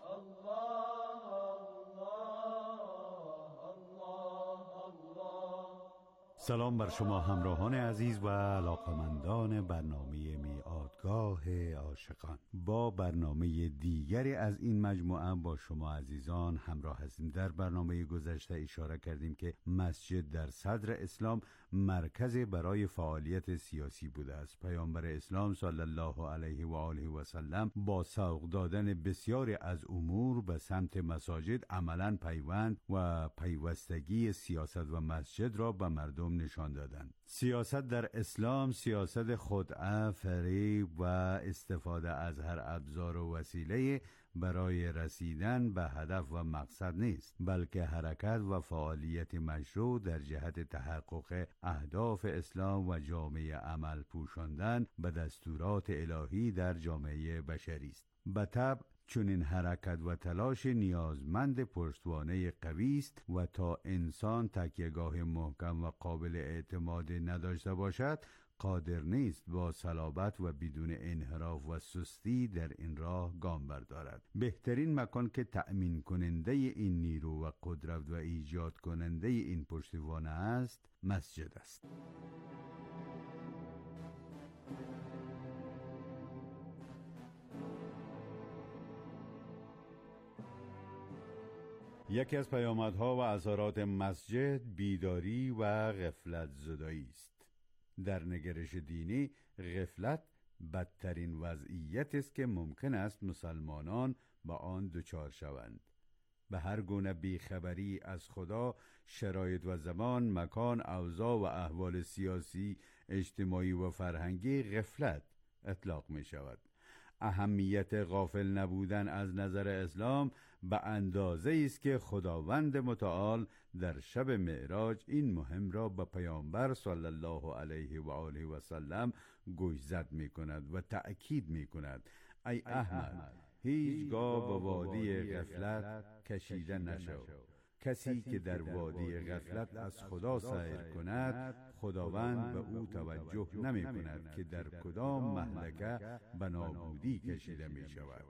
سلام بر شما همراهان عزیز و علاقمندان برنامه میادگاه عاشقان. با برنامه دیگری از این مجموعه با شما عزیزان همراه هستیم. در برنامه گذشته اشاره کردیم که مسجد در صدر اسلام مرکز برای فعالیت سیاسی بوده است. پیامبر اسلام صلی الله علیه و آله و سلم با سوق دادن بسیاری از امور به سمت مساجد عملاً پیوند و پیوستگی سیاست و مسجد را به مردم نشان دادند. سیاست در اسلام سیاست خدعه، فریب و استفاده از هر ابزار و وسیله برای رسیدن به هدف و مقصد نیست، بلکه حرکت و فعالیت مشروع در جهت تحقق اهداف اسلام و جامعه عمل پوشاندن به دستورات الهی در جامعه بشری است. به طبع چون این حرکت و تلاش نیازمند پشتوانه قوی است و تا انسان تکیهگاه محکم و قابل اعتماد نداشته باشد قادر نیست با صلابت و بدون انحراف و سستی در این راه گام بردارد. بهترین مکان که تأمین کننده این نیرو و قدرت و ایجاد کننده این پشتوانه است مسجد است. یکی از پیامدها و اثرات مسجد بیداری و غفلت زدایی است. در نگرش دینی غفلت بدترین وضعیت است که ممکن است مسلمانان با آن دچار شوند. به هر گونه بیخبری از خدا، شرایط و زمان، مکان، اوضاع و احوال سیاسی، اجتماعی و فرهنگی غفلت اطلاق می شود. اهمیت غافل نبودن از نظر اسلام به اندازه است که خداوند متعال در شب معراج این مهم را به پیامبر صلی الله علیه و آله و سلم گوشزد می کند و تأکید می کند: ای احمد، هیچگاه به وادی غفلت کشیده نشو. کسی که در وادی غفلت از خدا سیر کند، خداوند به او توجه نمی کند که در کدام مهلکه به نابودی کشیده می شود.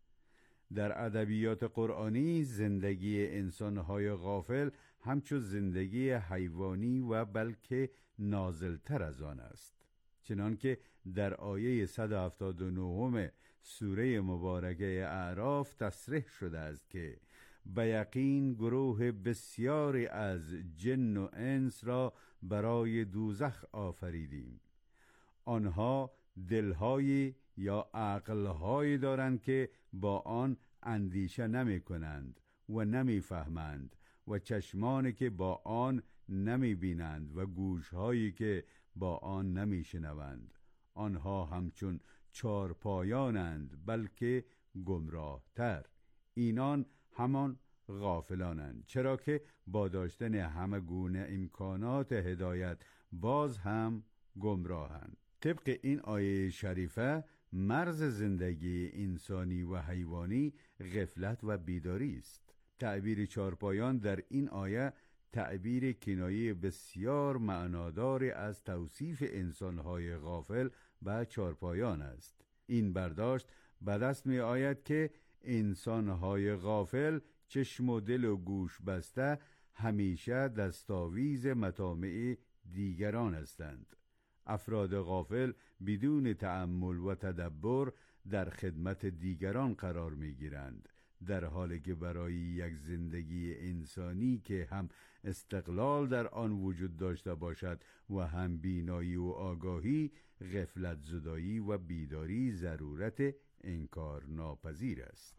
در ادبیات قرآنی زندگی انسانهای غافل همچون زندگی حیوانی و بلکه نازلتر از آن است. چنانکه در آیه صد و هفتاد و نه سوره مبارکه اعراف تصریح شده است که به یقین گروه بسیاری از جن و انس را برای دوزخ آفریدیم. آنها دلهایی یا عقلهایی دارند که با آن اندیشه نمی کنند و نمی فهمند و چشمانی که با آن نمی بینند و گوشهایی که با آن نمی شنوند. آنها همچون چارپایانند، بلکه گمراه تر. اینان همان غافلانند، چرا که با داشتن همه گونه امکانات هدایت باز هم گمراهند. طبق این آیه شریفه مرز زندگی انسانی و حیوانی غفلت و بیداری است. تعبیر چارپایان در این آیه تعبیر کنایه بسیار معناداری از توصیف انسانهای غافل به چارپایان است. این برداشت به دست می آید که انسانهای غافل چشم و دل و گوش بسته همیشه دستاویز مطامع دیگران هستند. افراد غافل بدون تأمل و تدبر در خدمت دیگران قرار می گیرند، در حالی که برای یک زندگی انسانی که هم استقلال در آن وجود داشته باشد و هم بینایی و آگاهی، غفلت زدایی و بیداری ضرورت انکار ناپذیر است.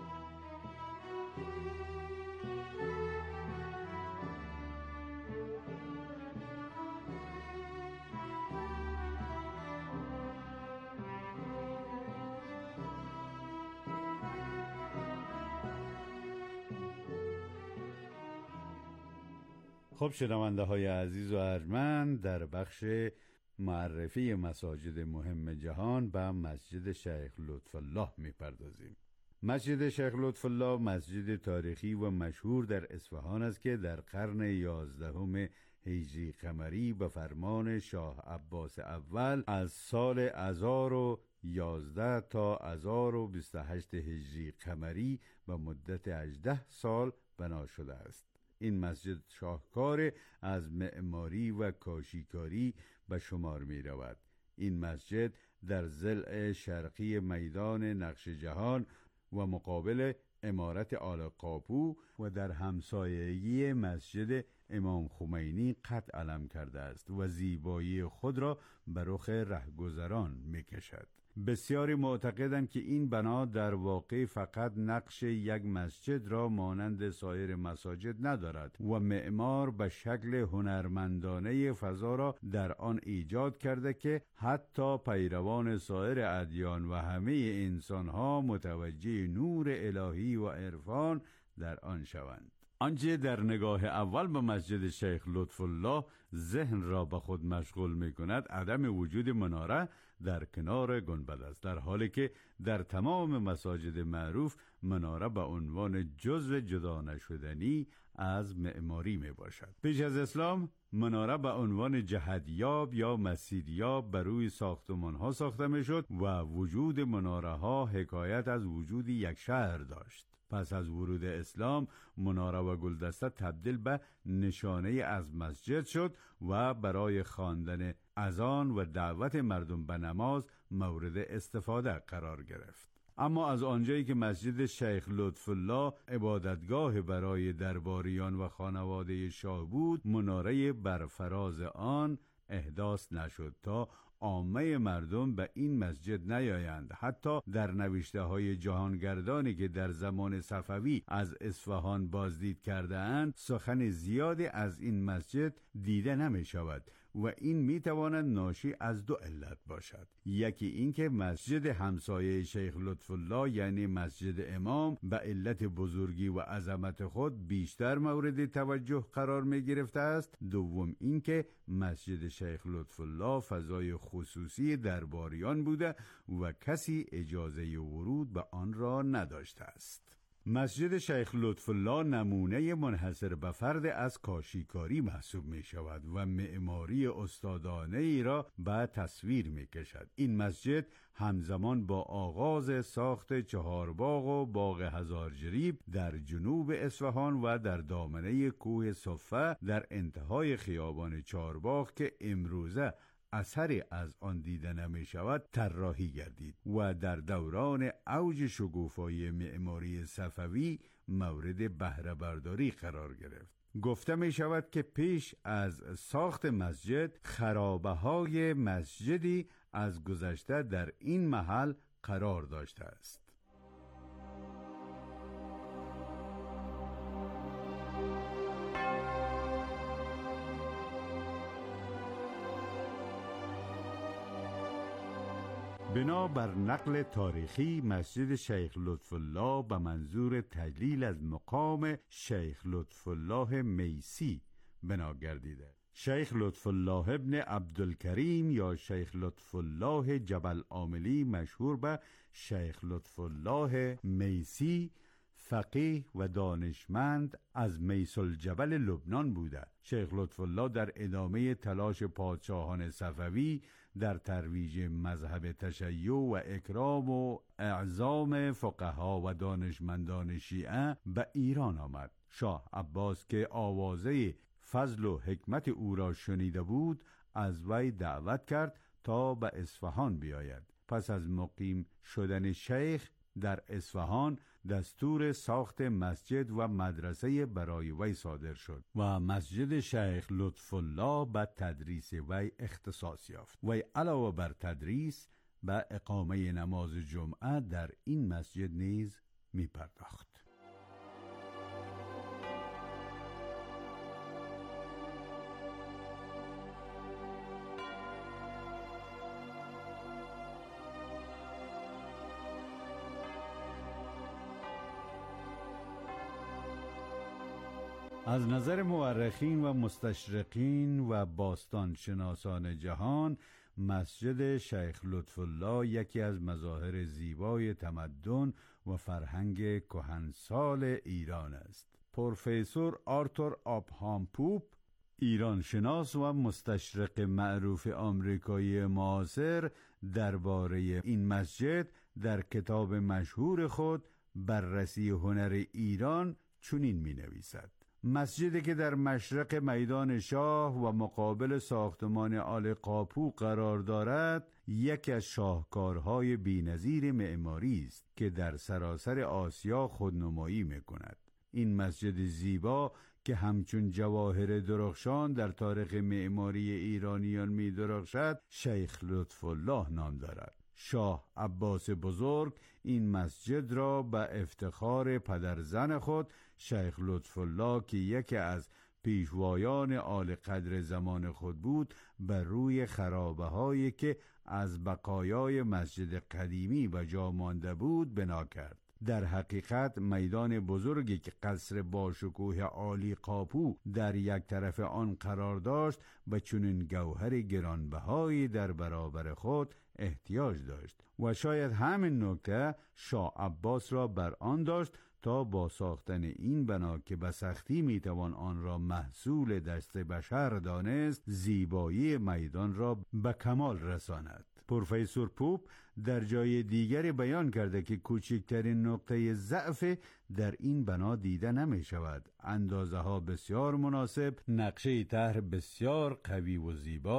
خب شنونده های عزیز و ارجمند، در بخش معرفی مساجد مهم جهان به مسجد شیخ لطف الله می پردازیم. مسجد شیخ لطف الله مسجد تاریخی و مشهور در اصفهان است که در قرن یازدهم هجری قمری به فرمان شاه عباس اول از سال هزار و یازده تا هزار و بیست و هشت هجری قمری به مدت هجده سال بنا شده است. این مسجد شاهکار از معماری و کاشیکاری به شمار می رود. این مسجد در ضلع شرقی میدان نقش جهان و مقابل عمارت آل قاپو و در همسایگی مسجد امام خمینی قد علم کرده است و زیبایی خود را به رخ رهگذران می کشد. بسیاری معتقدند که این بنا در واقع فقط نقش یک مسجد را مانند سایر مساجد ندارد و معمار به شکل هنرمندانه فضا را در آن ایجاد کرده که حتی پیروان سایر ادیان و همه انسانها متوجه نور الهی و عرفان در آن شوند. آنچه در نگاه اول به مسجد شیخ لطف الله ذهن را به خود مشغول می کند عدم وجود مناره در کنار گنبد است، در حالی که در تمام مساجد معروف مناره به عنوان جزء جدا نشدنی از معماری می باشد. پیش از اسلام مناره به عنوان جهتیاب یا مسیریاب بر روی ساختمان ها ساخته می شد و وجود مناره ها حکایت از وجود یک شهر داشت. پس از ورود اسلام مناره و گلدسته تبدیل به نشانه از مسجد شد و برای خواندن اذان و دعوت مردم به نماز مورد استفاده قرار گرفت. اما از آنجایی که مسجد شیخ لطف الله عبادتگاه برای درباریان و خانواده شاه بود، مناره بر فراز آن احداث نشد تا عامه مردم به این مسجد نیایند. حتی در نوشته های جهانگردانی که در زمان صفوی از اصفهان بازدید کرده اند سخن زیادی از این مسجد دیده نمی شود و این می تواند ناشی از دو علت باشد. یکی اینکه مسجد همسایه شیخ لطف الله یعنی مسجد امام به علت بزرگی و عظمت خود بیشتر مورد توجه قرار می گرفته است. دوم اینکه مسجد شیخ لطف الله فضای خصوصی درباریان بوده و کسی اجازه ورود به آن را نداشته است. مسجد شیخ لطف الله نمونه منحصر به فرد از کاشیکاری محسوب می شود و معماری استادانه ای را به تصویر می کشد. این مسجد همزمان با آغاز ساخت چهارباغ و باغ هزار جریب در جنوب اصفهان و در دامنه کوه صفه در انتهای خیابان چهارباغ که امروزه اثری از آن دیده نمی شود طراحی گردید و در دوران اوج شکوفایی معماری صفوی مورد بهره برداری قرار گرفت. گفته می شود که پیش از ساخت مسجد خرابه های مسجدی از گذشته در این محل قرار داشته است. بنابر نقل تاریخی مسجد شیخ لطف الله به منظور تجلیل از مقام شیخ لطف الله میسی بنا گردیده. شیخ لطف الله ابن عبدالکریم یا شیخ لطف الله جبل عاملی مشهور به شیخ لطف الله میسی فقیه و دانشمند از میس الجبل لبنان بوده. شیخ لطف الله در ادامه تلاش پادشاهان صفوی در ترویج مذهب تشیع و اکرام و اعظام فقها و دانشمندان شیعه به ایران آمد. شاه عباس که آوازه فضل و حکمت او را شنیده بود از وی دعوت کرد تا به اصفهان بیاید. پس از مقیم شدن شیخ در اصفهان دستور ساخت مسجد و مدرسه برای وی صادر شد و مسجد شیخ لطف الله به تدریس وی اختصاص یافت. وی علاوه بر تدریس به اقامه نماز جمعه در این مسجد نیز می پرداخت. از نظر مورخین و مستشرقین و باستانشناسان جهان مسجد شیخ لطف الله یکی از مظاهر زیبای تمدن و فرهنگ کهنسال ایران است. پروفسور آرتور آبهام پوپ ایران شناس و مستشرق معروف آمریکایی معاصر درباره این مسجد در کتاب مشهور خود بررسی هنر ایران چنین می نویسد: مسجدی که در مشرق میدان شاه و مقابل ساختمان آل قاپو قرار دارد یکی از شاهکارهای بی‌نظیر معماری است که در سراسر آسیا خودنمایی می‌کند. این مسجد زیبا که همچون جواهر درخشان در تاریخ معماری ایرانیان می‌درخشد شیخ لطف الله نام دارد. شاه عباس بزرگ این مسجد را به افتخار پدرزن خود شیخ لطف الله که یکی از پیشوایان آل قدر زمان خود بود بر روی خرابه هایی که از بقایای مسجد قدیمی به جا مانده بود بنا کرد. در حقیقت میدان بزرگی که قصر باشکوه عالی قاپو در یک طرف آن قرار داشت به چنین گوهر گرانبهایی در برابر خود احتیاج داشت و شاید همین نکته شاه عباس را بر آن داشت تا با ساختن این بنا که به سختی میتوان آن را محصول دست بشر دانست زیبایی میدان را به کمال رساند. پروفسور پوپ در جای دیگری بیان کرده که کوچکترین نقطه ضعف در این بنا دیده نمی شود. اندازه ها بسیار مناسب، نقشه طرح بسیار قوی و زیبا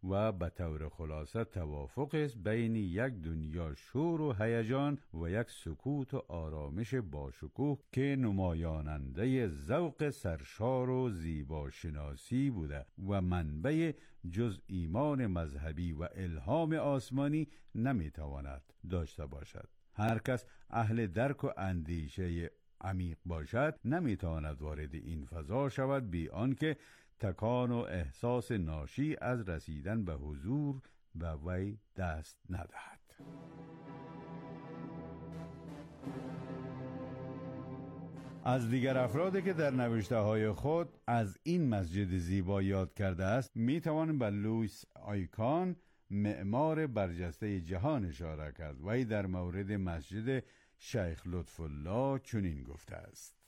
و به طور خلاصه توافق است بین یک دنیا شور و هیجان و یک سکوت و آرامش باشکوه که نمایاننده ذوق سرشار و زیباشناسی بوده و منبع جز ایمان مذهبی و الهام آسمانی نمیتواند داشته باشد. هر کس اهل درک و اندیشه عمیق باشد نمیتواند وارد این فضا شود بی آنکه تکان و احساس ناشی از رسیدن به حضور و وی دست ندهد. از دیگر افرادی که در نوشته های خود از این مسجد زیبا یاد کرده است می توان به لوئیس آیکان، معمار برجسته جهان اشاره کرد. وی در مورد مسجد شیخ لطفالله چنین گفته است: